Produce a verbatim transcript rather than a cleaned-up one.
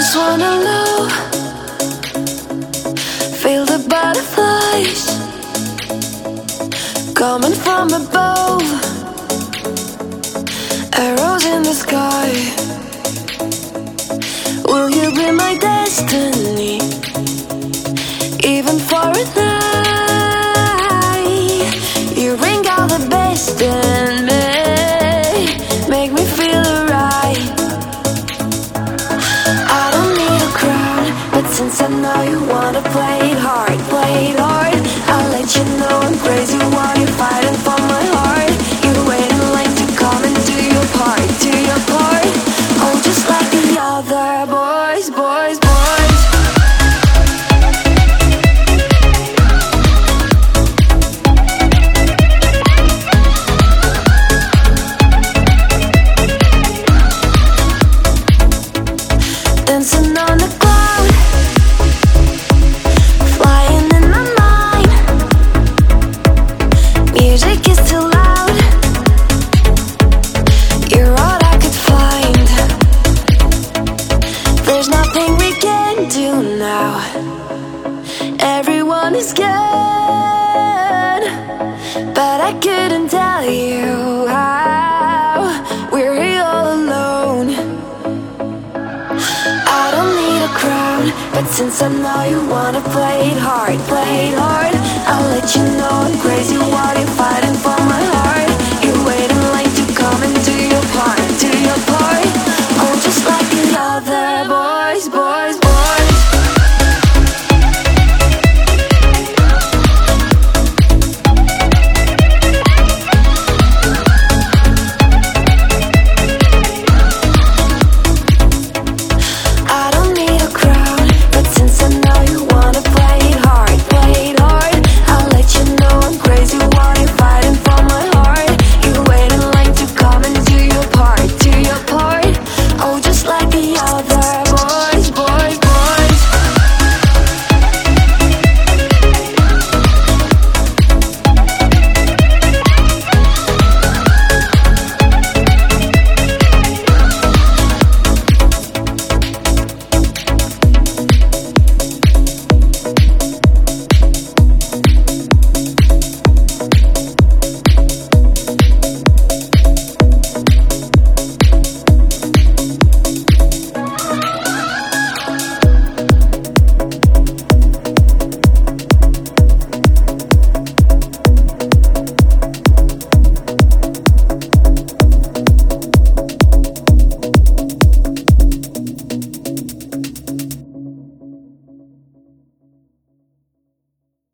just wanna love, feel the butterflies coming from above, arrows in the sky. Will you be my destiny, even for a night? You bring out the best in me, make me feel alright. I don't need a crown, but since I know you wanna play it hard, play it hard, I'll let you know I'm crazy while you're fighting for my heart. You're waiting like to come and do your part, do your part. Oh, just like the other boys, boys, boys. Dancing on the cloud, flying in my mind. Music is too loud, you're all I could find. There's nothing we can do now, everyone is gone. But I couldn't tell you how we're here all alone. I don't need a crown, but since I know you wanna play it hard, play it hard, I'll let you know I'm crazy while you're fighting for my heart. You're waiting like to come and do your part, do your part. Oh, just like the other boys, boys, boys.